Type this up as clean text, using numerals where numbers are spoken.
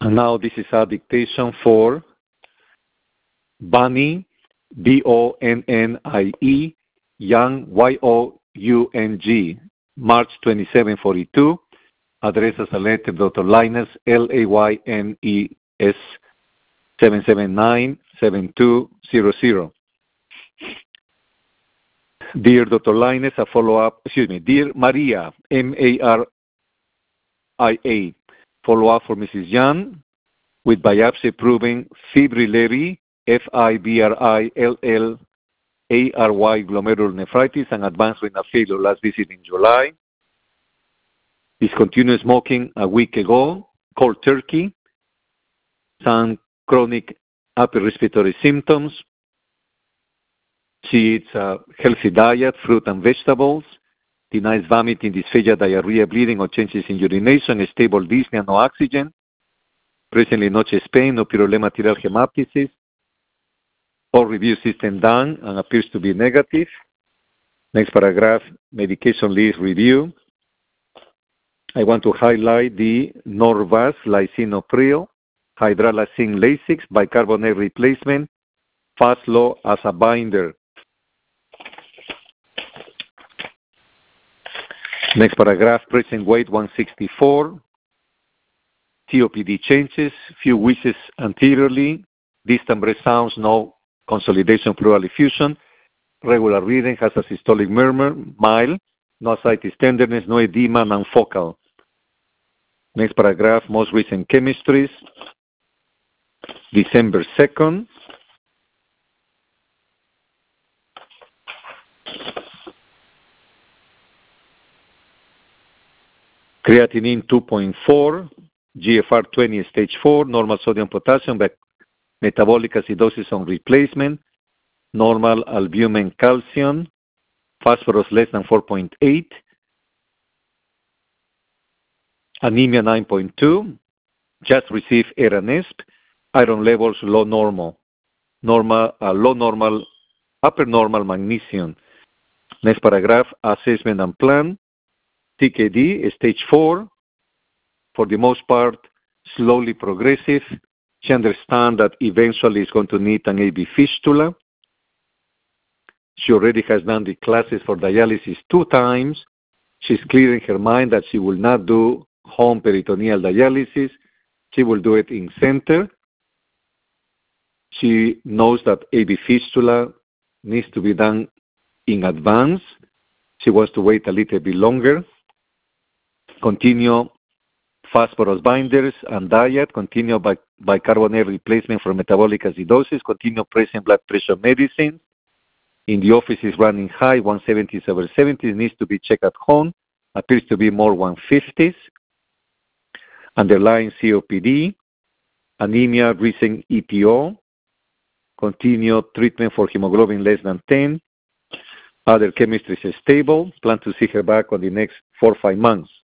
And now this is our dictation for Bonnie, Bonnie, Young, Young, March 2742. Address as a letter, Dr. Linus, Laynes, 779-7200. Dear Dr. Linus, Dear Maria, Maria, follow-up for Mrs. Young with biopsy proving fibrillary, FIBRILLARY, glomerulonephritis and advanced renal failure. Last visit in July. Discontinued smoking a week ago. Cold turkey. Some chronic upper respiratory symptoms. She eats a healthy diet, fruit and vegetables. Denies vomiting, dysphagia, diarrhea, bleeding, or changes in urination. Stable dyspnea, no oxygen. Presently no chest pain, no pyrolema material hemoptysis. All review system done and appears to be negative. Next paragraph, medication list review. I want to highlight the Norvasc lisinopril, hydralazine Lasix, bicarbonate replacement, Faslow as a binder. Next paragraph, present weight 164. COPD changes, few wheezes anteriorly, distant breath sounds, no consolidation pleural effusion, regular reading, has a systolic murmur, mild, no ascites tenderness, no edema, non-focal. Next paragraph, most recent chemistries, December 2nd. Creatinine 2.4, GFR 20 stage 4, normal sodium potassium, metabolic acidosis on replacement, normal albumin calcium, phosphorus less than 4.8, anemia 9.2, just received Aranesp, iron levels low normal, low normal, upper normal magnesium. Next paragraph, assessment and plan, TKD stage 4, for the most part, slowly progressive. She understands that eventually is going to need an AV fistula. She already has done the classes for dialysis 2 times. She's clear in her mind that she will not do home peritoneal dialysis. She will do it in center. She knows that AV fistula needs to be done in advance. She wants to wait a little bit longer. Continue phosphorus binders and diet, continue bicarbonate replacement for metabolic acidosis, continue present blood pressure medicine. In the office is running high, 170s over 70s, needs to be checked at home, appears to be more 150s. Underlying COPD, anemia, recent EPO, continue treatment for hemoglobin less than 10. Other chemistry is stable, plan to see her back on the next 4 or 5 months.